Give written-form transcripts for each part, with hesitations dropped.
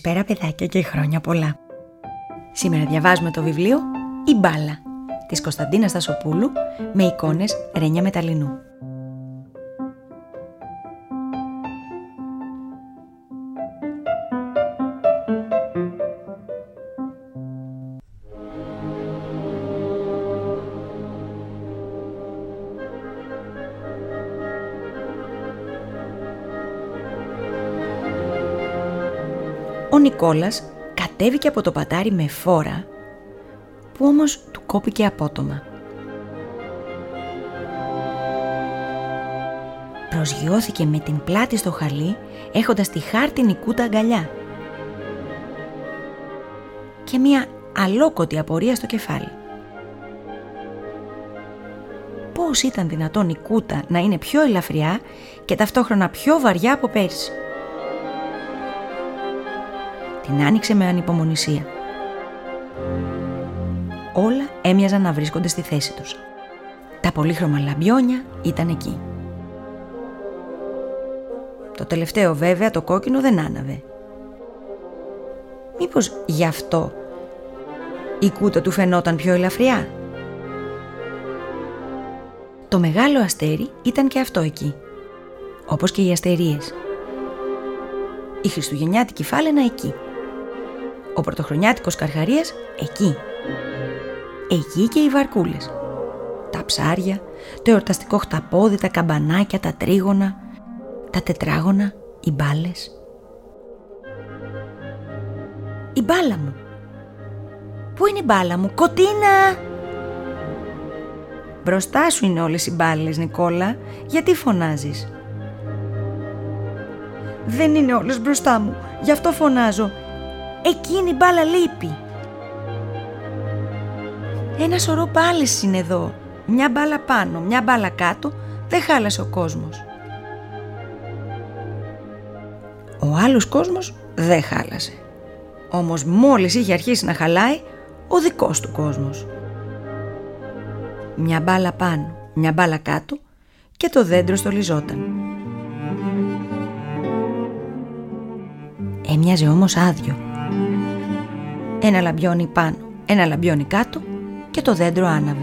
Καλησπέρα παιδάκια και χρόνια πολλά. Σήμερα διαβάζουμε το βιβλίο «Η μπάλα» της Κωνσταντίνας Θασοπούλου με εικόνες Ρένια Μεταλλινού. Ο Νικόλας κατέβηκε από το πατάρι με φόρα, που όμως του κόπηκε απότομα. Προσγειώθηκε με την πλάτη στο χαλί, έχοντας τη χάρτινη κούτα αγκαλιά και μια αλόκοτη απορία στο κεφάλι. Πώς ήταν δυνατόν η κούτα να είναι πιο ελαφριά και ταυτόχρονα πιο βαριά από πέρσι? Την άνοιξε με ανυπομονησία. Όλα έμοιαζαν να βρίσκονται στη θέση τους. Τα πολύχρωμα λαμπιόνια ήταν εκεί. Το τελευταίο βέβαια, το κόκκινο, δεν άναβε. Μήπως γι' αυτό η κούτα του φαινόταν πιο ελαφριά? Το μεγάλο αστέρι ήταν και αυτό εκεί, όπως και οι αστερίες. Η χριστουγεννιάτικη φάλαινα εκεί. Ο πρωτοχρονιάτικος Καρχαρίας εκεί. Εκεί και οι βαρκούλες. Τα ψάρια, το εορταστικό χταπόδι, τα καμπανάκια, τα τρίγωνα, τα τετράγωνα, οι μπάλες. Η μπάλα μου! Πού είναι η μπάλα μου, Κωτίνα? Μπροστά σου είναι όλες οι μπάλες, Νικόλα. Γιατί φωνάζεις? Δεν είναι όλες μπροστά μου, γι' αυτό φωνάζω. Εκείνη η μπάλα λείπει. Ένα σωρό μπάλες είναι εδώ. Μια μπάλα πάνω, μια μπάλα κάτω. Δεν χάλασε ο κόσμος. Ο άλλος κόσμος δεν χάλασε. Όμως μόλις είχε αρχίσει να χαλάει ο δικός του κόσμος. Μια μπάλα πάνω, μια μπάλα κάτω και το δέντρο στολιζόταν. Έμοιαζε όμως άδειο. Ένα λαμπιόνι πάνω, ένα λαμπιόνι κάτω και το δέντρο άναβε.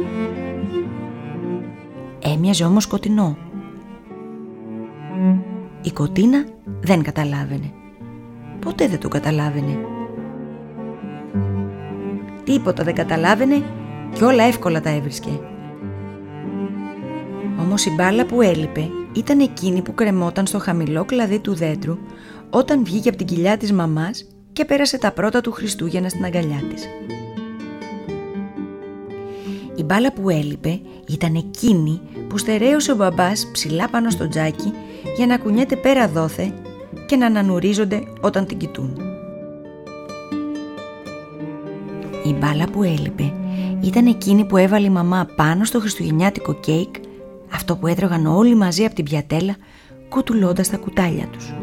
Έμοιαζε όμως σκοτεινό. Η Κωτίνα δεν καταλάβαινε. Ποτέ δεν το καταλάβαινε. Τίποτα δεν καταλάβαινε και όλα εύκολα τα έβρισκε. Όμως η μπάλα που έλειπε ήταν εκείνη που κρεμόταν στο χαμηλό κλαδί του δέντρου όταν βγήκε από την κοιλιά της μαμάς και πέρασε τα πρώτα του Χριστούγεννα στην αγκαλιά της. Η μπάλα που έλειπε ήταν εκείνη που στερέωσε ο μπαμπάς ψηλά πάνω στο τζάκι για να κουνιέται πέρα δόθε και να ανανουρίζονται όταν την κοιτούν. Η μπάλα που έλειπε ήταν εκείνη που έβαλε η μαμά πάνω στο χριστουγεννιάτικο κέικ, αυτό που έτρωγαν όλοι μαζί από την πιατέλα, κουτουλώντας τα κουτάλια τους.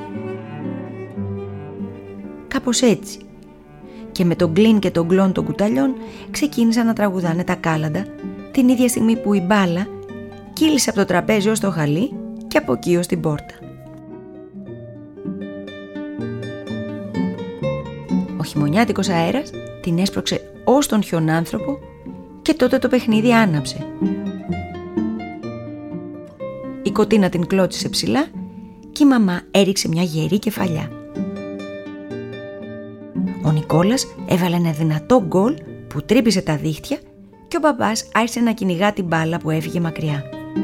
Κάπως έτσι. Και με τον γκλιν και τον γκλον των κουταλιών ξεκίνησαν να τραγουδάνε τα κάλαντα την ίδια στιγμή που η μπάλα κύλησε από το τραπέζι ως το χαλί και από εκεί ως την πόρτα. Ο χειμωνιάτικος αέρας την έσπρωξε ως τον χιονάνθρωπο και τότε το παιχνίδι άναψε. Η Κωτίνα την κλώτσισε ψηλά και η μαμά έριξε μια γερή κεφαλιά. Ο Νικόλας έβαλε ένα δυνατό γκολ που τρύπησε τα δίχτυα και ο μπαμπάς άρχισε να κυνηγά την μπάλα που έφυγε μακριά.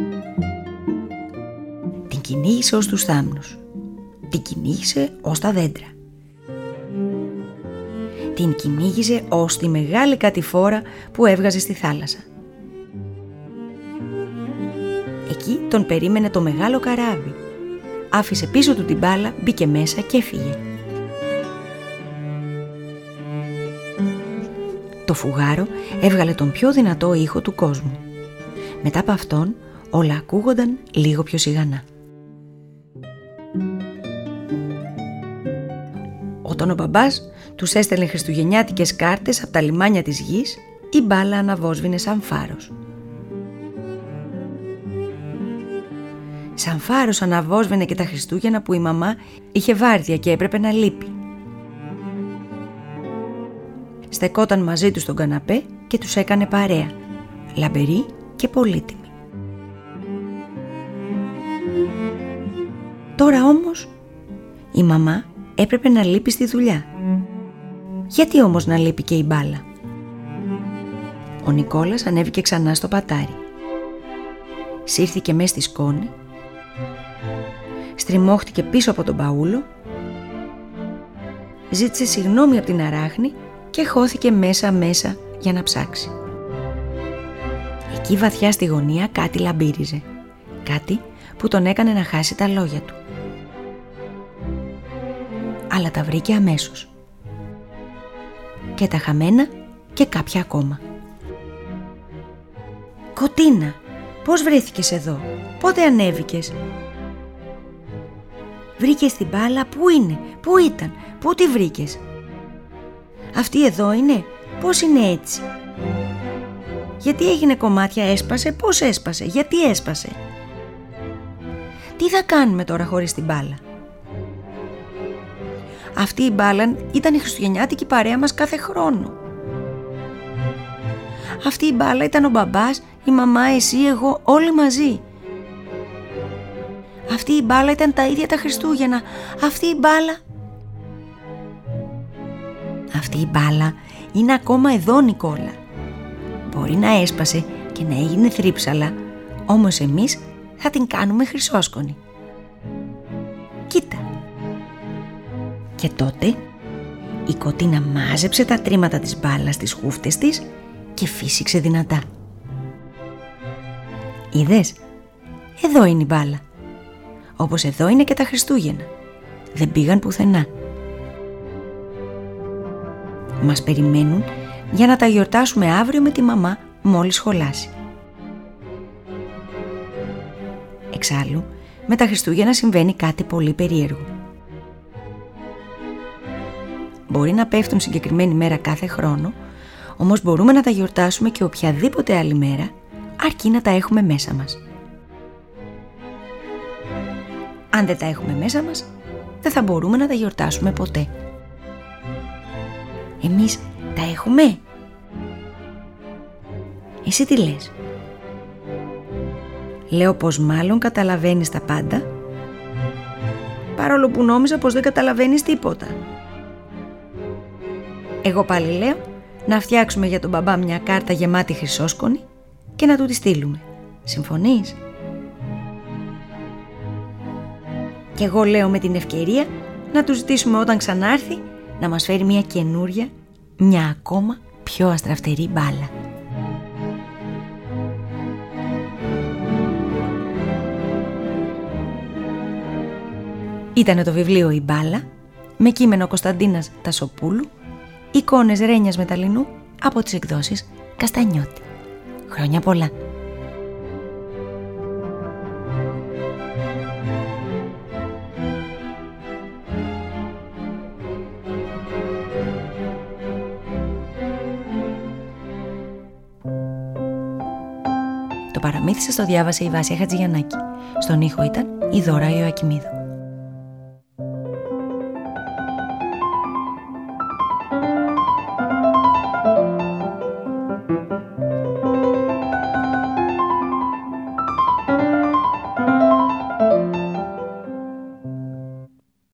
Την κυνήγησε ως τους θάμνους. Την κυνήγησε ως τα δέντρα. Την κυνήγησε ως τη μεγάλη κατηφόρα που έβγαζε στη θάλασσα. Εκεί τον περίμενε το μεγάλο καράβι. Άφησε πίσω του την μπάλα, μπήκε μέσα και έφυγε. Το φουγάρο έβγαλε τον πιο δυνατό ήχο του κόσμου. Μετά από αυτόν όλα ακούγονταν λίγο πιο σιγανά. Όταν ο μπαμπάς τους έστελνε χριστουγεννιάτικες κάρτες από τα λιμάνια της γης, η μπάλα αναβόσβηνε σαν φάρος. Σαν φάρος αναβόσβαινε και τα Χριστούγεννα που η μαμά είχε βάρδια και έπρεπε να λείπει. στεκόταν μαζί τους στον καναπέ και τους έκανε παρέα, λαμπερή και πολύτιμη. Τώρα όμως η μαμά έπρεπε να λείπει στη δουλειά. Γιατί όμως να λείπει και η μπάλα? Ο Νικόλας ανέβηκε ξανά στο πατάρι. Σύρθηκε μες στη σκόνη, στριμώχτηκε πίσω από τον μπαούλο, ζήτησε συγγνώμη από την αράχνη και χώθηκε μέσα για να ψάξει. Εκεί βαθιά στη γωνία κάτι λαμπύριζε, κάτι που τον έκανε να χάσει τα λόγια του. Αλλά τα βρήκε αμέσως. Και τα χαμένα και κάποια ακόμα. «Κωτίνα, πώς βρέθηκες εδώ? Πότε ανέβηκες?» «Βρήκες την μπάλα? Πού είναι? Πού ήταν? Πού τη βρήκες?» «Αυτή εδώ είναι? Πώς είναι έτσι? Γιατί έγινε κομμάτια? Έσπασε? Πώς έσπασε? Γιατί έσπασε? Τι θα κάνουμε τώρα χωρίς την μπάλα?» «Αυτή η μπάλα ήταν η χριστουγεννιάτικη παρέα μας κάθε χρόνο. Αυτή η μπάλα ήταν ο μπαμπάς, η μαμά, εσύ, εγώ, όλοι μαζί. Αυτή η μπάλα ήταν τα ίδια τα Χριστούγεννα. Αυτή η μπάλα...» «Αυτή η μπάλα είναι ακόμα εδώ, Νικόλα. Μπορεί να έσπασε και να έγινε θρύψαλα, όμως εμείς θα την κάνουμε χρυσόσκονη. Κοίτα». Και τότε η Κωτίνα μάζεψε τα τρίματα της μπάλας στις χούφτες της και φύσηξε δυνατά. «Είδες? Εδώ είναι η μπάλα. Όπως εδώ είναι και τα Χριστούγεννα. Δεν πήγαν πουθενά. Μας περιμένουν για να τα γιορτάσουμε αύριο με τη μαμά μόλις σχολάσει». Εξάλλου, με τα Χριστούγεννα συμβαίνει κάτι πολύ περίεργο. Μπορεί να πέφτουν συγκεκριμένη μέρα κάθε χρόνο, όμως μπορούμε να τα γιορτάσουμε και οποιαδήποτε άλλη μέρα, αρκεί να τα έχουμε μέσα μας. Αν δεν τα έχουμε μέσα μας, δεν θα μπορούμε να τα γιορτάσουμε ποτέ. Εμείς τα έχουμε? Εσύ τι λες? Λέω πως μάλλον καταλαβαίνεις τα πάντα, παρόλο που νόμιζα πως δεν καταλαβαίνεις τίποτα. Εγώ πάλι λέω να φτιάξουμε για τον μπαμπά μια κάρτα γεμάτη χρυσόσκονη και να του τη στείλουμε. Συμφωνείς? Και εγώ λέω με την ευκαιρία να του ζητήσουμε όταν ξανάρθει να μας φέρει μια καινούρια, μια ακόμα πιο αστραφτερή μπάλα. Ήτανε το βιβλίο «Η μπάλα» με κείμενο Κωνσταντίνας Τασοπούλου, εικόνες Ρένιας Μεταλλινού από τις εκδόσεις Καστανιώτη. Χρόνια πολλά! Το παραμύθι σας το διάβασε η Βάσια Χατζηγιαννάκη. Στον ήχο ήταν η Δώρα Ιωακημίδου.